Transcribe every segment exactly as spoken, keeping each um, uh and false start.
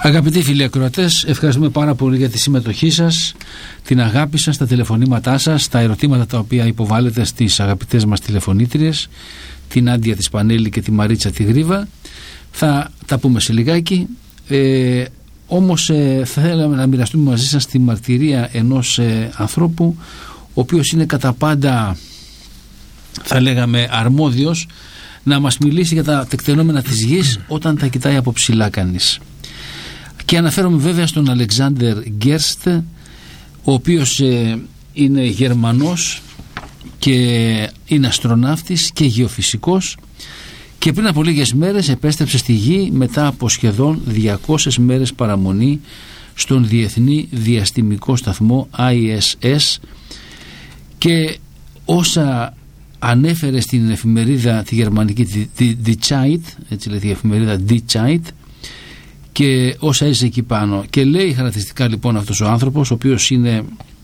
Αγαπητοί φίλοι ακροατές, ευχαριστούμε πάρα πολύ για τη συμμετοχή σας, την αγάπη σας, τα τηλεφωνήματά σας, τα ερωτήματα τα οποία υποβάλλετε στις αγαπητές μας τηλεφωνήτριες, την Άντια της Πανέλη και τη Μαρίτσα τη Γρίβα. Θα τα πούμε σε λιγάκι. Ε, όμως ε, θα θέλαμε να μοιραστούμε μαζί σας τη μαρτυρία ενός ε, ανθρώπου, ο οποίος είναι κατά πάντα, θα λέγαμε, αρμόδιος να μας μιλήσει για τα τεκτενόμενα της γης όταν τα κοιτάει από ψηλά κανείς. Και αναφέρομαι βέβαια στον Αλεξάνδερ Γκέρστ, ο οποίος ε, είναι Γερμανός και είναι αστροναύτης και γεωφυσικός, και πριν από λίγες μέρες επέστρεψε στη γη μετά από σχεδόν διακόσιες μέρες παραμονή στον Διεθνή Διαστημικό Σταθμό άι ες ες, και όσα ανέφερε στην εφημερίδα τη γερμανική Die Zeit, έτσι λέει η εφημερίδα Die Zeit, και όσα έζησε εκεί πάνω, και λέει χαρακτηριστικά λοιπόν αυτός ο άνθρωπος, ο οποίος είναι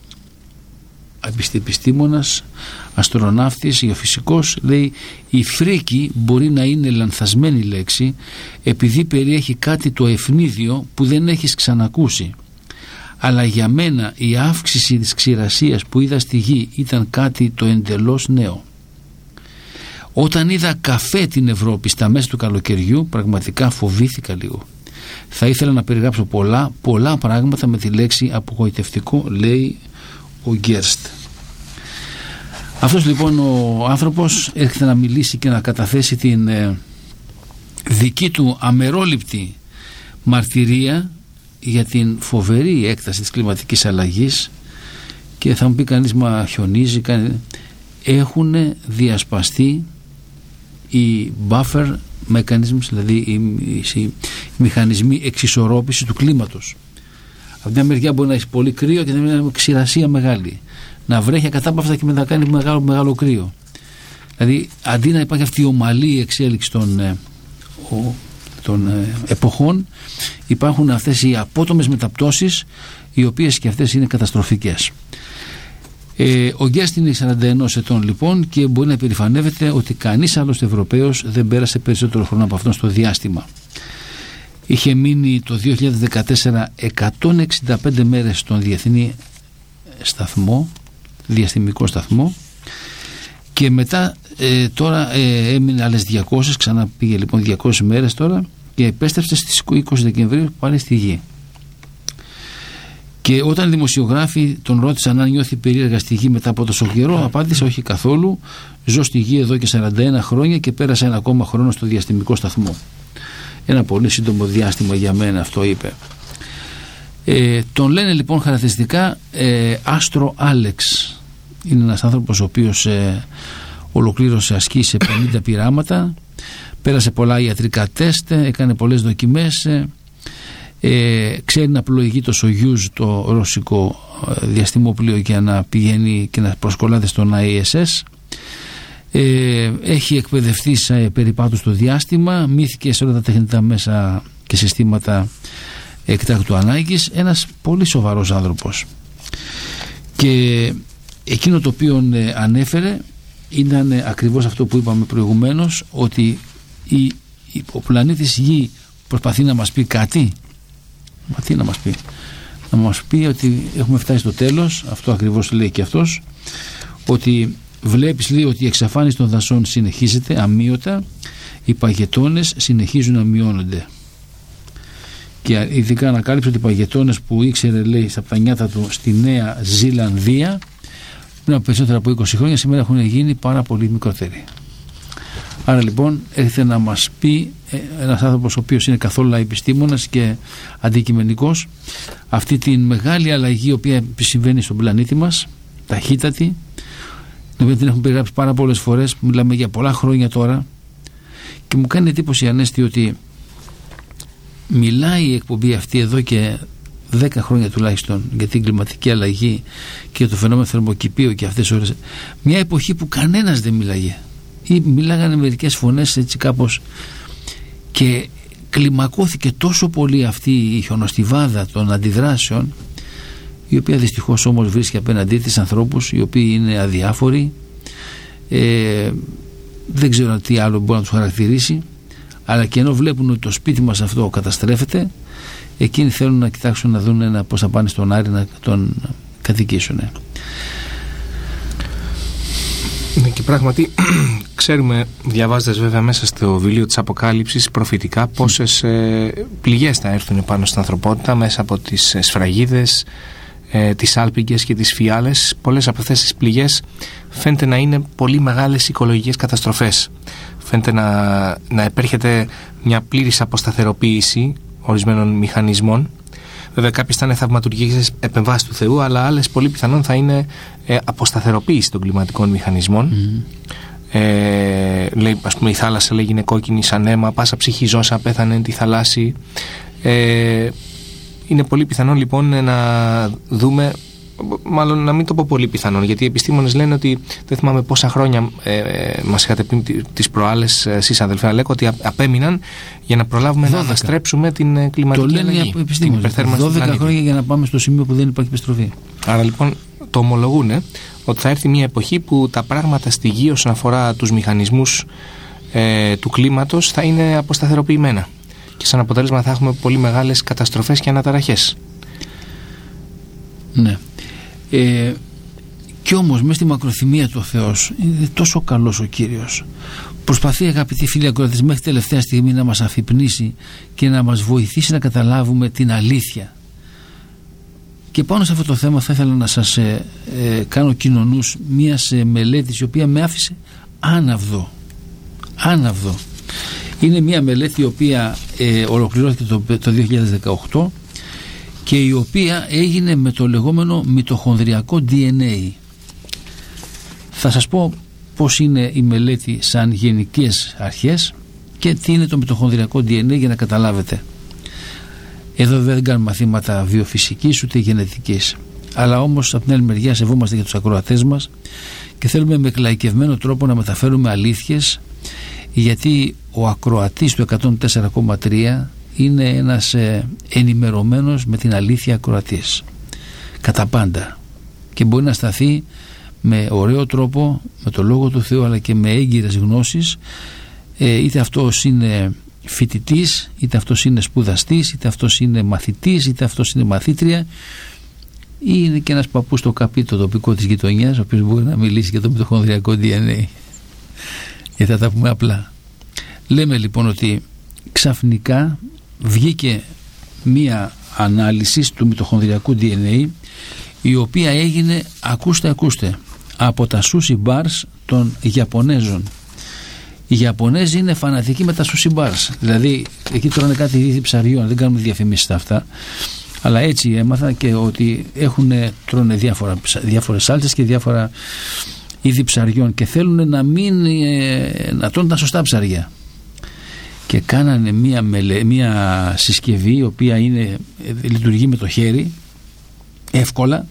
επιστήμονας, αστροναύτης, γεωφυσικός, λέει: η φρίκη μπορεί να είναι λανθασμένη λέξη επειδή περιέχει κάτι το ευνίδιο που δεν έχεις ξανακούσει, αλλά για μένα η αύξηση της ξηρασίας που είδα στη γη ήταν κάτι το εντελώς νέο. Όταν είδα καφέ την Ευρώπη στα μέσα του καλοκαιριού, πραγματικά φοβήθηκα λίγο. Θα ήθελα να περιγράψω πολλά, πολλά πράγματα με τη λέξη απογοητευτικό, λέει ο Γκέρστ. Αυτός λοιπόν ο άνθρωπος έρχεται να μιλήσει και να καταθέσει την ε, δική του αμερόληπτη μαρτυρία για την φοβερή έκταση της κλιματικής αλλαγής. Και θα μου πει κανείς, μα χιονίζει, έχουν διασπαστεί οι buffer mechanisms, δηλαδή οι, οι, οι μηχανισμοί εξισορρόπησης του κλίματος. Από μια μεριά μπορεί να έχει πολύ κρύο και να έχει ξηρασία μεγάλη, να βρέχει ακατάπαυστα και μετά να κάνει μεγάλο, μεγάλο κρύο. Δηλαδή αντί να υπάρχει αυτή η ομαλή εξέλιξη των, ε, ο, των ε, εποχών, υπάρχουν αυτές οι απότομες μεταπτώσεις, οι οποίες και αυτές είναι καταστροφικές. Ε, ο Γκέρστ είναι σαράντα ενός ετών λοιπόν, και μπορεί να περηφανεύεται ότι κανείς άλλος Ευρωπαίος δεν πέρασε περισσότερο χρόνο από αυτόν στο διάστημα. Είχε μείνει το δύο χιλιάδες δεκατέσσερα εκατόν εξήντα πέντε μέρες στον Διεθνή Σταθμό, Διαστημικό Σταθμό, και μετά ε, τώρα ε, έμεινε άλλες διακόσιες, ξανά πήγε λοιπόν διακόσιες μέρες τώρα, και επέστρεψε στις είκοσι Δεκεμβρίου πάλι στη γη. Και όταν οι δημοσιογράφοι τον ρώτησαν αν νιώθει περίεργα στη γη μετά από τόσο καιρό, απάντησε: όχι καθόλου. Ζω στη γη εδώ και σαράντα ένα χρόνια και πέρασα ένα ακόμα χρόνο στο διαστημικό σταθμό. Ένα πολύ σύντομο διάστημα για μένα, αυτό είπε. Ε, τον λένε λοιπόν χαρακτηριστικά ε, Άστρο Άλεξ. Είναι ένας άνθρωπος ο οποίος ε, ολοκλήρωσε ασκή σε πενήντα πειράματα, πέρασε πολλά ιατρικά τεστ, έκανε πολλές δοκιμές. Ε, Ε, ξέρει να πλοηγεί το Σογιούζ, το ρωσικό διαστημόπλοιο, για να πηγαίνει και να προσκολάται στον άι ες ες. Ε, έχει εκπαιδευτεί σε περιπάτους στο διάστημα, μύθηκε σε όλα τα τεχνητά μέσα και συστήματα εκτάκτου ανάγκης. Ένας πολύ σοβαρός άνθρωπος. Και εκείνο το οποίο ανέφερε ήταν ακριβώς αυτό που είπαμε προηγουμένως, ότι η, η, ο πλανήτης Γη προσπαθεί να μας πει κάτι. Μα τι να μας πει? Να μας πει ότι έχουμε φτάσει στο τέλος. Αυτό ακριβώς λέει και αυτός, ότι βλέπεις, λέει, ότι η εξαφάνιση των δασών συνεχίζεται αμείωτα, οι παγετώνες συνεχίζουν να μειώνονται. Και ειδικά ανακάλυψε ότι οι παγετώνες που ήξερε, λέει, στα τα νιάτα του στη Νέα Ζηλανδία πριν από περισσότερα από είκοσι χρόνια, σήμερα έχουν γίνει πάρα πολύ μικρότεροι. Άρα λοιπόν έρχεται να μας πει ένας άνθρωπος ο οποίος είναι καθόλου επιστήμονας και αντικειμενικός αυτή τη μεγάλη αλλαγή η οποία συμβαίνει στον πλανήτη μας, ταχύτατη, την οποία την έχουμε περιγράψει πάρα πολλές φορές, μιλάμε για πολλά χρόνια τώρα, και μου κάνει εντύπωση, Ανέστη, ότι μιλάει η εκπομπή αυτή εδώ και δέκα χρόνια τουλάχιστον για την κλιματική αλλαγή και για το φαινόμενο θερμοκηπίου και αυτές τις ώρες, μια εποχή που κανένας δεν μιλάγε, ή μιλάγανε μερικές φωνές έτσι κάπως, και κλιμακώθηκε τόσο πολύ αυτή η χιονοστιβάδα των αντιδράσεων, η οποία δυστυχώς όμως βρίσκει απέναντί της ανθρώπους οι οποίοι είναι αδιάφοροι, ε, δεν ξέρω τι άλλο μπορεί να τους χαρακτηρίσει, αλλά και ενώ βλέπουν ότι το σπίτι μας αυτό καταστρέφεται, εκείνοι θέλουν να κοιτάξουν να δουν πώς θα πάνε στον Άρη να τον κατοικήσουν. Ναι, και πράγματι ξέρουμε, διαβάζοντας βέβαια μέσα στο βιβλίο της Αποκάλυψης προφητικά, πόσες ε, πληγές θα έρθουν πάνω στην ανθρωπότητα μέσα από τις σφραγίδες, ε, τις άλπιγγες και τις φιάλες. Πολλές από αυτές τις πληγές φαίνεται να είναι πολύ μεγάλες οικολογικές καταστροφές. Φαίνεται να, να επέρχεται μια πλήρης αποσταθεροποίηση ορισμένων μηχανισμών. Βέβαια κάποιες θα είναι θαυματουργικές επεμβάσεις του Θεού, αλλά άλλες πολύ πιθανόν θα είναι ε, αποσταθεροποίηση των κλιματικών μηχανισμών. Mm-hmm. Ε, λέει, ας πούμε, η θάλασσα λέγει είναι κόκκινη σαν αίμα, πάσα ψυχή ζώσα πέθανε τη θαλάσση. Ε, είναι πολύ πιθανόν λοιπόν να δούμε, μάλλον να μην το πω πολύ πιθανόν, γιατί οι επιστήμονες λένε ότι, δεν θυμάμαι πόσα χρόνια ε, ε, μας είχατε πει τις προάλλες εσείς αδελφέ Αλέκο, ότι απέμειναν για να προλάβουμε δώδεκα να αναστρέψουμε την κλιματική αλλαγή. Το λένε οι επιστήμονες, δώδεκα χρόνια για να πάμε στο σημείο που δεν υπάρχει επιστροφή. Άρα λοιπόν το ομολογούν ότι θα έρθει μια εποχή που τα πράγματα στη γη όσον αφορά τους μηχανισμούς ε, του κλίματος θα είναι αποσταθεροποιημένα και σαν αποτέλεσμα θα έχουμε πολύ μεγάλες καταστροφές και αναταραχές. Ναι. Ε, και όμως μέσα στη μακροθυμία του ο Θεός είναι τόσο καλός ο Κύριος. Προσπαθεί, αγαπητοί φίλοι ακροατές, μέχρι τελευταία στιγμή να μας αφυπνήσει και να μας βοηθήσει να καταλάβουμε την αλήθεια. Και πάνω σε αυτό το θέμα θα ήθελα να σας ε, ε, κάνω κοινωνούς μιας ε, μελέτης η οποία με άφησε άναυδο. Άναυδο. Είναι μια μελέτη η οποία ε, ολοκληρώθηκε το, το δύο χιλιάδες δεκαοκτώ και η οποία έγινε με το λεγόμενο μυτοχονδριακό ντι εν έι. Θα σας πω πώς είναι η μελέτη σαν γενικές αρχές και τι είναι το μυτοχονδριακό ντι εν έι για να καταλάβετε. Εδώ δεν κάνουμε μαθήματα βιοφυσικής ούτε γενετικής, αλλά όμως από την άλλη μεριά σεβόμαστε για τους ακροατές μας και θέλουμε με εκλαϊκευμένο τρόπο να μεταφέρουμε αλήθειες, γιατί ο ακροατής του εκατόν τέσσερα κόμμα τρία είναι ένας ε, ενημερωμένος με την αλήθεια ακροατής κατά πάντα και μπορεί να σταθεί με ωραίο τρόπο με το Λόγο του Θεού αλλά και με έγκυρες γνώσεις, ε, είτε αυτός είναι φοιτητής, είτε αυτός είναι σπουδαστής, είτε αυτός είναι μαθητής, είτε αυτός είναι μαθήτρια ή είναι και ένας παππούς στο καπί το τοπικό της γειτονιάς, ο οποίος μπορεί να μιλήσει για το μυτοχονδριακό ντι εν έι, γιατί θα τα πούμε απλά. Λέμε λοιπόν ότι ξαφνικά βγήκε μία ανάλυση του μυτοχονδριακού ντι εν έι η οποία έγινε, ακούστε ακούστε, από τα sushi bars των Ιαπωνέζων. Οι Ιαπωνέζοι είναι φανατικοί με τα sushi bars, δηλαδή εκεί τρώνε κάτι είδη ψαριών, δεν κάνουμε διαφημίσεις αυτά, αλλά έτσι έμαθα και ότι έχουν, τρώνε διάφορα, διάφορες σάλτσες και διάφορα είδη ψαριών και θέλουν να μην να τρώνε τα σωστά ψαριά. Και κάνανε μία, μελε, μία συσκευή η οποία είναι, λειτουργεί με το χέρι εύκολα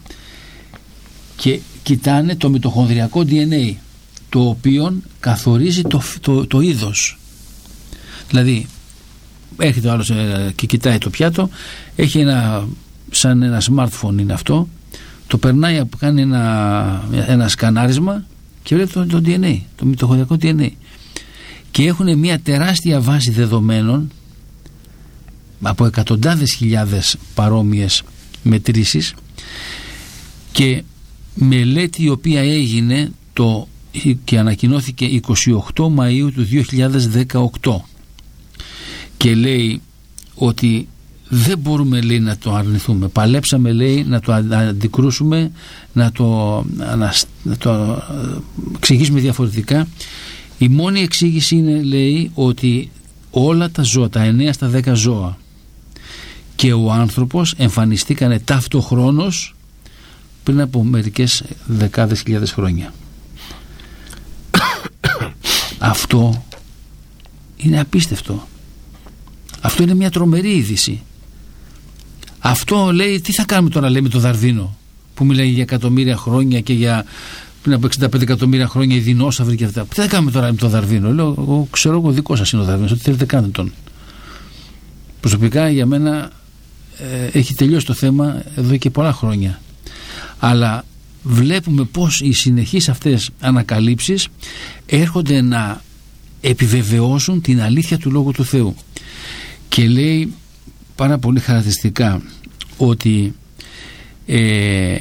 και κοιτάνε το μυτοχονδριακό ντι εν έι, το οποίο καθορίζει το, το, το είδος. Δηλαδή έρχεται ο άλλος και κοιτάει το πιάτο, έχει ένα, σαν ένα smartphone είναι αυτό, το περνάει, κάνει ένα, ένα σκανάρισμα και βλέπει το, το ντι εν έι, το μυτοχονδριακό ντι εν έι. Και έχουν μια τεράστια βάση δεδομένων από εκατοντάδες χιλιάδες παρόμοιες μετρήσεις και μελέτη η οποία έγινε το, και ανακοινώθηκε εικοστή ογδόη Μαΐου του δύο χιλιάδες δεκαοκτώ και λέει ότι δεν μπορούμε, λέει, να το αρνηθούμε, παλέψαμε, λέει, να το αντικρούσουμε, να το, να το εξηγήσουμε διαφορετικά. Η μόνη εξήγηση είναι, λέει, ότι όλα τα ζώα, τα εννέα στα δέκα ζώα και ο άνθρωπος εμφανιστήκανε ταυτοχρόνως πριν από μερικές δεκάδες χιλιάδες χρόνια. Αυτό είναι απίστευτο. Αυτό είναι μια τρομερή είδηση. Αυτό, λέει, τι θα κάνουμε τώρα, λέει, με το Δαρδίνο που μιλάει για εκατομμύρια χρόνια και για πριν από εξήντα πέντε εκατομμύρια χρόνια οι δεινόσαυροι και αυτά. Τι θα κάνουμε τώρα με το Δαρδίνο? Λέω, εγώ ξέρω, εγώ δικό σας είναι ο Δαρδίνος, ό,τι θέλετε κάντε τον. Προσωπικά για μένα ε, έχει τελειώσει το θέμα εδώ και πολλά χρόνια. Αλλά βλέπουμε πως οι συνεχείς αυτές ανακαλύψεις έρχονται να επιβεβαιώσουν την αλήθεια του Λόγου του Θεού. Και λέει πάρα πολύ χαρακτηριστικά ότι ε,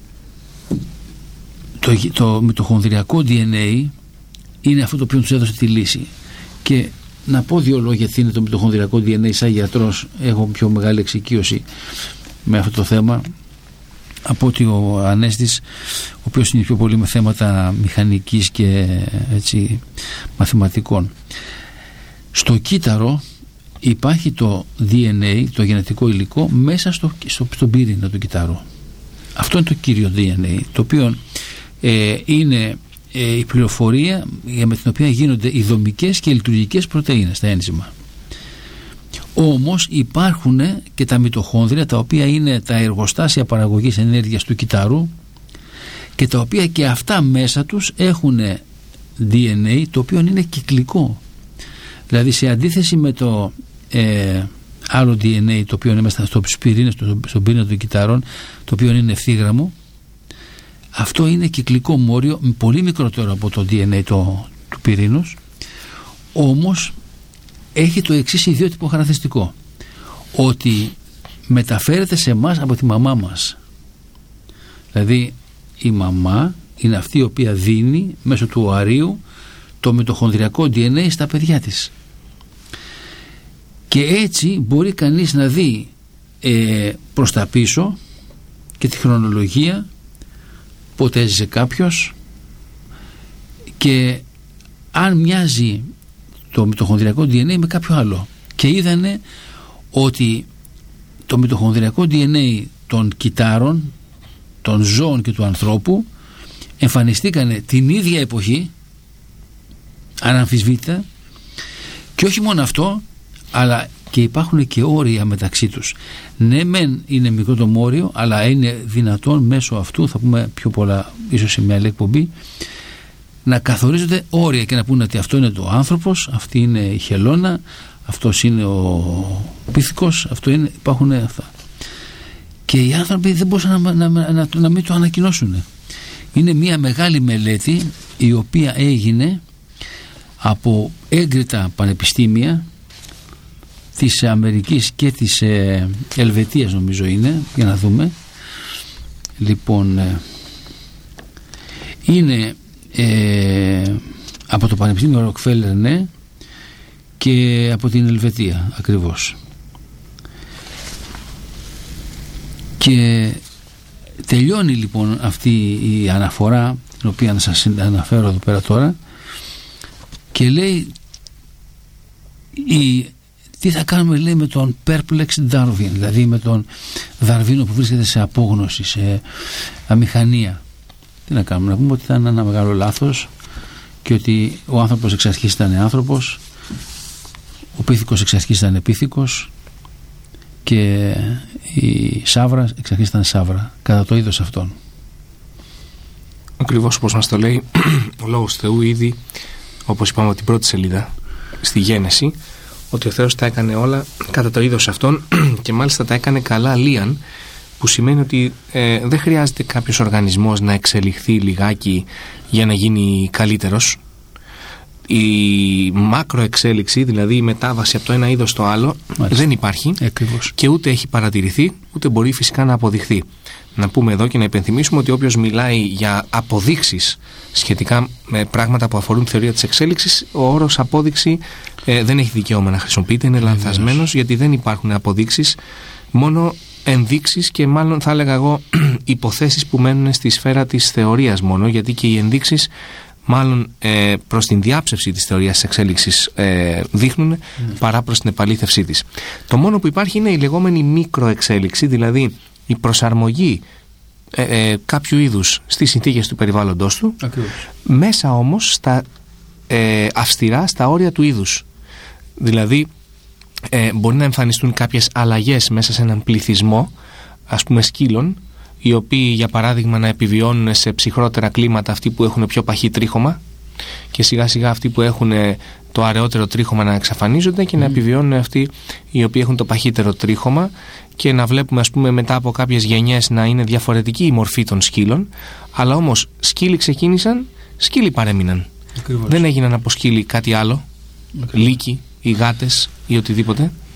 το, το μυτοχονδριακό ντι εν έι είναι αυτό το οποίο τους έδωσε τη λύση. Και να πω δύο λόγια γιατί είναι το μυτοχονδριακό ντι εν έι. Σαν γιατρός έχω πιο μεγάλη εξοικείωση με αυτό το θέμα από ότι ο Ανέστης, ο οποίος είναι πιο πολύ με θέματα μηχανικής και έτσι, μαθηματικών. Στο κύτταρο υπάρχει το ντι εν έι, το γενετικό υλικό, μέσα στο, στο, στον πυρήνα του κυττάρου. Αυτό είναι το κύριο ντι εν έι, το οποίο ε, είναι ε, η πληροφορία με την οποία γίνονται οι δομικές και οι λειτουργικές πρωτεΐνες, τα ένζημα. Όμως υπάρχουν και τα μυτοχόνδρια, τα οποία είναι τα εργοστάσια παραγωγής ενέργειας του κυττάρου και τα οποία και αυτά μέσα τους έχουν ντι εν έι, το οποίο είναι κυκλικό. Δηλαδή σε αντίθεση με το ε, άλλο ντι εν έι, το οποίο είναι μέσα στους πυρήνες, στον πυρήνα των κυττάρων, το οποίο είναι ευθύγραμμο, αυτό είναι κυκλικό μόριο, πολύ μικρότερο από το ντι εν έι το, του πυρήνους, όμως έχει το εξής ιδιότυπο χαρακτηριστικό, ότι μεταφέρεται σε εμάς από τη μαμά μας. Δηλαδή η μαμά είναι αυτή η οποία δίνει μέσω του οαρίου το μυτοχονδριακό ντι εν έι στα παιδιά της. Και έτσι μπορεί κανείς να δει ε, προς τα πίσω και τη χρονολογία, πότε έζησε κάποιος, και αν μοιάζει το μυτοχονδριακό ντι εν έι με κάποιο άλλο. Και είδανε ότι το μυτοχονδριακό ντι εν έι των κυττάρων, των ζώων και του ανθρώπου εμφανιστήκανε την ίδια εποχή, αναμφισβήτητα, και όχι μόνο αυτό, αλλά και υπάρχουν και όρια μεταξύ τους. Ναι μεν είναι μικρό το μόριο, αλλά είναι δυνατόν μέσω αυτού, θα πούμε πιο πολλά ίσως σε μια άλλη εκπομπή, να καθορίζονται όρια και να πούνε ότι αυτό είναι το άνθρωπος, αυτή είναι η χελώνα, αυτός είναι ο πίθηκος, αυτό είναι, υπάρχουν αυτά. Και οι άνθρωποι δεν μπορούσαν να, να, να, να, να μην το ανακοινώσουν. Είναι μια μεγάλη μελέτη η οποία έγινε από έγκριτα πανεπιστήμια της Αμερικής και της ε, Ελβετίας, νομίζω είναι, για να δούμε. Λοιπόν, ε, είναι ε, από το Πανεπιστήμιο Ροκφέλλερ, ναι, και από την Ελβετία ακριβώς. Και τελειώνει λοιπόν αυτή η αναφορά, την οποία να σας αναφέρω εδώ πέρα τώρα, και λέει η, τι θα κάνουμε, λέει, με τον perplexed Darwin, δηλαδή με τον Δαρβίνο που βρίσκεται σε απόγνωση, σε αμηχανία. Τι να κάνουμε, να πούμε ότι ήταν ένα μεγάλο λάθος και ότι ο άνθρωπος εξ αρχής ήταν άνθρωπος, ο πίθηκος εξ αρχής ήταν πίθηκος και η σαύρα εξ αρχής ήταν σαύρα, κατά το είδος αυτών. Ακριβώς όπως μας το λέει ο Λόγος του Θεού ήδη, όπως είπαμε από την πρώτη σελίδα στη Γένεση, ότι ο Θεός τα έκανε όλα κατά το είδος αυτών και μάλιστα τα έκανε καλά λίαν, που σημαίνει ότι ε, δεν χρειάζεται κάποιος οργανισμός να εξελιχθεί λιγάκι για να γίνει καλύτερος. Η μακροεξέλιξη, δηλαδή η μετάβαση από το ένα είδος στο άλλο, μάλιστα, δεν υπάρχει. Ακριβώς. Και ούτε έχει παρατηρηθεί, ούτε μπορεί φυσικά να αποδειχθεί. Να πούμε εδώ και να υπενθυμίσουμε ότι όποιος μιλάει για αποδείξεις σχετικά με πράγματα που αφορούν τη θεωρία της εξέλιξης, ο όρος απόδειξη ε, δεν έχει δικαίωμα να χρησιμοποιείται, είναι λανθασμένος, γιατί δεν υπάρχουν αποδείξεις, μόνο ενδείξεις και μάλλον θα έλεγα εγώ υποθέσεις που μένουν στη σφαίρα της θεωρίας μόνο, γιατί και οι ενδείξεις μάλλον ε, προς την διάψευση της θεωρίας της εξέλιξης ε, δείχνουν mm. παρά προς την επαλήθευσή της. Το μόνο που υπάρχει είναι η λεγόμενη μικροεξέλιξη, δηλαδή η προσαρμογή ε, ε, κάποιου είδους στις συνθήκες του περιβάλλοντος του, ακριβώς, μέσα όμως στα ε, αυστηρά στα όρια του είδους. Δηλαδή ε, μπορεί να εμφανιστούν κάποιες αλλαγές μέσα σε έναν πληθυσμό, ας πούμε σκύλων, οι οποίοι για παράδειγμα να επιβιώνουν σε ψυχρότερα κλίματα, αυτοί που έχουν πιο παχύ τρίχωμα, και σιγά σιγά αυτοί που έχουν το αραιότερο τρίχωμα να εξαφανίζονται και mm. να επιβιώνουν αυτοί οι οποίοι έχουν το παχύτερο τρίχωμα, και να βλέπουμε ας πούμε μετά από κάποιες γενιές να είναι διαφορετική η μορφή των σκύλων, αλλά όμως σκύλοι ξεκίνησαν, σκύλοι παρέμειναν. Ακριβώς. Δεν έγιναν από σκύλοι κάτι άλλο, λύκοι ή γάτες ή οτιδήποτε.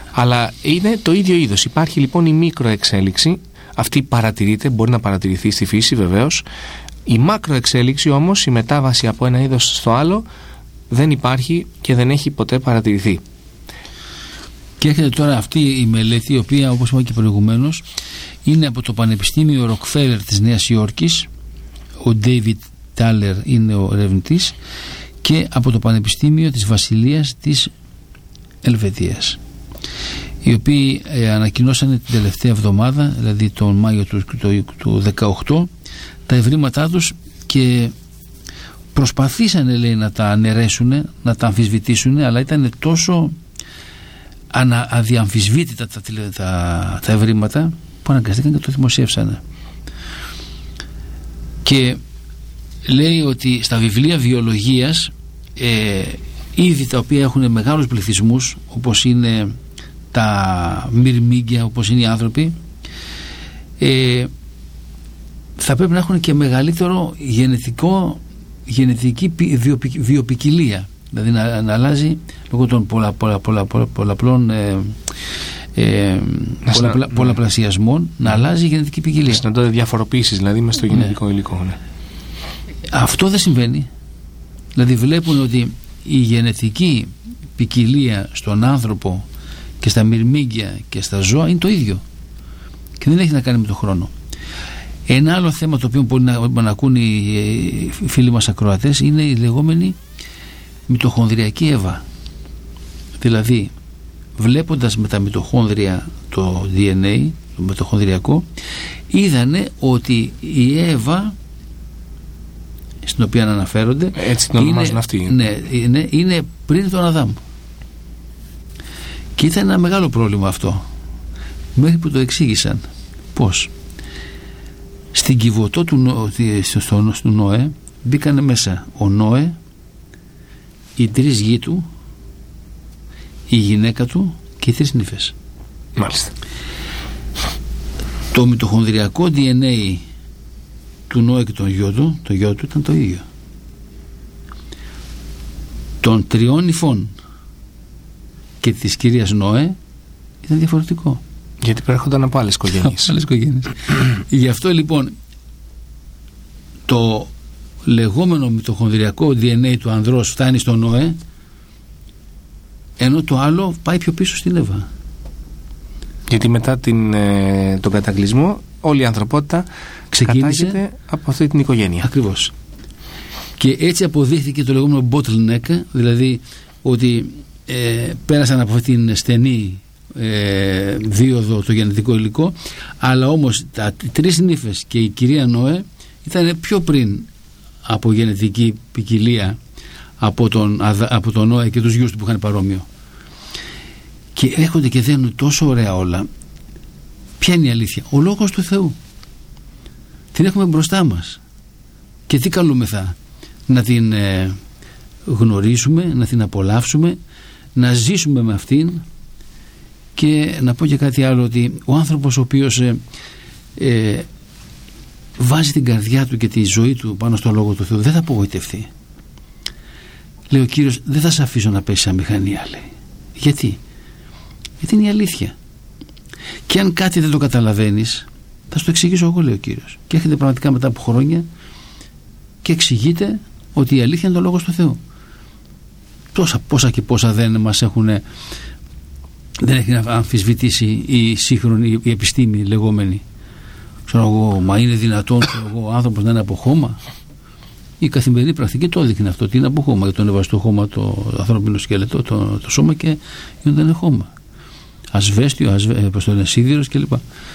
Αλλά είναι το ίδιο είδος. Υπάρχει λοιπόν η μικροεξέλιξη, αυτή παρατηρείται, μπορεί να παρατηρηθεί στη φύση βεβαίως. Η μακροεξέλιξη όμως, η μετάβαση από ένα είδος στο άλλο, δεν υπάρχει και δεν έχει ποτέ παρατηρηθεί. Και έρχεται τώρα αυτή η μελέτη, η οποία, όπως είπα και προηγουμένως, είναι από το Πανεπιστήμιο Ροκφέλερ της Νέας Υόρκης. Ο David Thaler είναι ο ερευνητής, και από το Πανεπιστήμιο της Βασιλείας της Ελβετίας, οι οποίοι ε, ανακοινώσανε την τελευταία εβδομάδα, δηλαδή τον Μάιο του, του, του δεκαοκτώ, τα ευρήματά τους, και προσπαθήσανε, λέει, να τα αναιρέσουν, να τα αμφισβητήσουν, αλλά ήταν τόσο ανα, αδιαμφισβήτητα τα, τα, τα ευρήματα που αναγκαστήκαν και το δημοσίευσανε. Και λέει ότι στα βιβλία βιολογίας, ε, είδη τα οποία έχουν μεγάλους πληθυσμούς, όπως είναι τα μυρμήγκια, όπως είναι οι άνθρωποι, ε, θα πρέπει να έχουν και μεγαλύτερο γενετικό, γενετική βιοποικιλία, δηλαδή να, να αλλάζει λόγω των πολλα, πολλα, πολλα, πολλα, πολλαπλών ε, ε, πολλαπλα, ναι. πολλαπλασιασμών, να αλλάζει η γενετική ποικιλία. Συναντώνται διαφοροποίησεις δηλαδή μες στο γενετικό ναι. υλικό. Ναι. Αυτό δεν συμβαίνει. Δηλαδή βλέπουν ότι η γενετική ποικιλία στον άνθρωπο και στα μυρμήγκια και στα ζώα είναι το ίδιο και δεν έχει να κάνει με τον χρόνο. Ένα άλλο θέμα το οποίο μπορεί να, να ακούν οι φίλοι μας ακροατές είναι η λεγόμενη μυτοχονδριακή Εύα. Δηλαδή βλέποντας με τα μυτοχόνδρια το ντι εν έι, το μυτοχονδριακό, είδανε ότι η Εύα στην οποία αναφέρονται, έτσι την ονομάζουν αυτοί, ναι, είναι, είναι πριν τον Αδάμ. Και ήταν ένα μεγάλο πρόβλημα αυτό, μέχρι που το εξήγησαν. Πώς? Στην κυβωτό του, στο, στο Νόε μπήκανε μέσα ο Νόε, οι τρεις γη του, η γυναίκα του και οι τρεις νύφες. Μάλιστα. Το μυτοχονδριακό ντι εν έι του Νόε και τον γιο του, το γιο του ήταν το ίδιο. Των τριών νυφών και της κυρίας Νόε ήταν διαφορετικό. Γιατί προέρχονταν από άλλες οικογένειες. άλλες οικογένειες. Γι' αυτό λοιπόν το λεγόμενο μυτοχονδριακό ντι εν έι του ανδρός φτάνει στον Νόε, ενώ το άλλο πάει πιο πίσω στην Εύα. Γιατί μετά την, ε, τον κατακλυσμό όλη η ανθρωπότητα ξεκίνησε από αυτή την οικογένεια. Ακριβώς. Και έτσι αποδείχθηκε το λεγόμενο bottleneck, δηλαδή ότι ε, πέρασαν από αυτή την στενή ε, δίωδο το γενετικό υλικό, αλλά όμως τα τρεις νύφες και η κυρία Νόε ήταν πιο πριν από γενετική ποικιλία από τον, από τον Νόε και τους γιους του που είχαν παρόμοιο. Και έρχονται και δένουν τόσο ωραία όλα. Ποια είναι η αλήθεια? Ο λόγος του Θεού. Την έχουμε μπροστά μας. Και τι καλούμεθα? Να την ε, γνωρίσουμε, να την απολαύσουμε, να ζήσουμε με αυτήν. Και να πω και κάτι άλλο, ότι ο άνθρωπος ο οποίος ε, ε, βάζει την καρδιά του και τη ζωή του πάνω στο λόγο του Θεού δεν θα απογοητευτεί. Λέει ο Κύριος, δεν θα σε αφήσω να πέσεις σαν μηχανία, λέει. Γιατί? Γιατί είναι η αλήθεια. Και αν κάτι δεν το καταλαβαίνεις, θα σου το εξηγήσω εγώ, λέει ο Κύριος. Και έρχεται πραγματικά μετά από χρόνια και εξηγείται ότι η αλήθεια είναι το λόγος του Θεού. Τόσα πόσα και πόσα δεν μας έχουν, δεν έχει αμφισβητήσει η σύγχρονη η επιστήμη λεγόμενη. Ξέρω εγώ, μα είναι δυνατόν εγώ, ο άνθρωπος να είναι από χώμα? Η καθημερινή πρακτική το έδειχνε αυτό, ότι είναι από χώμα. Γιατί τον έβαζε το χώμα το ανθρώπινο σκέλετο, το, το σώμα, και δεν χώμα. Ασβέστιο, ασβέ, σίδηρος κλπ.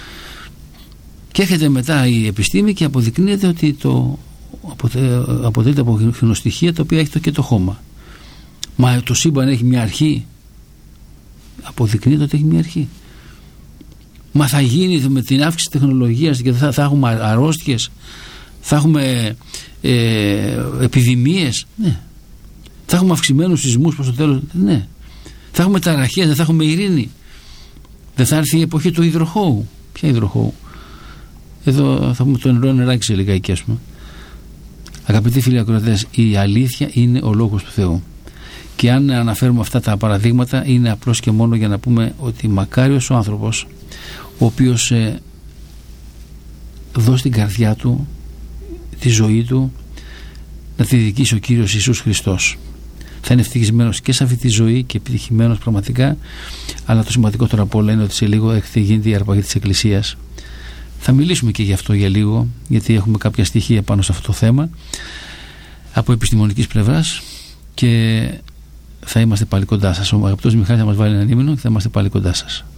Και έρχεται μετά η επιστήμη και αποδεικνύεται ότι το αποτελείται από χιονοστοιχεία τα οποία έχει το και το χώμα. Μα το σύμπαν έχει μια αρχή. Αποδεικνύεται ότι έχει μια αρχή. Μα θα γίνει με την αύξηση της τεχνολογίας και θα, θα έχουμε αρρώστιες, θα έχουμε ε, επιδημίες, ναι. Θα έχουμε αυξημένους σεισμούς προς το τέλος, ναι. Θα έχουμε ταραχές, δεν θα έχουμε ειρήνη. Δεν θα έρθει η εποχή του υδροχώου. Ποια υδροχώου? Εδώ θα πούμε το νερό νεράκι σε λιγάκι, ας πούμε. Αγαπητοί φίλοι ακροατές, η αλήθεια είναι ο λόγος του Θεού. Και αν αναφέρουμε αυτά τα παραδείγματα, είναι απλώς και μόνο για να πούμε ότι μακάριος ο άνθρωπος ο οποίος ε, δώσει την καρδιά του, τη ζωή του, να τη δικήσει ο Κύριος Ιησούς Χριστός. Θα είναι ευτυχισμένος και σε αυτή τη ζωή και επιτυχημένος πραγματικά, αλλά το σημαντικότερο από όλα είναι ότι σε λίγο θα γίνεται η αρπαγή της Εκκλησίας. Θα μιλήσουμε και γι' αυτό για λίγο, γιατί έχουμε κάποια στοιχεία πάνω σε αυτό το θέμα από επιστημονικής πλευράς και θα είμαστε πάλι κοντά σας. Ο αγαπητός Μιχάλης θα μας βάλει ένα νήμινο και θα είμαστε πάλι κοντά σας.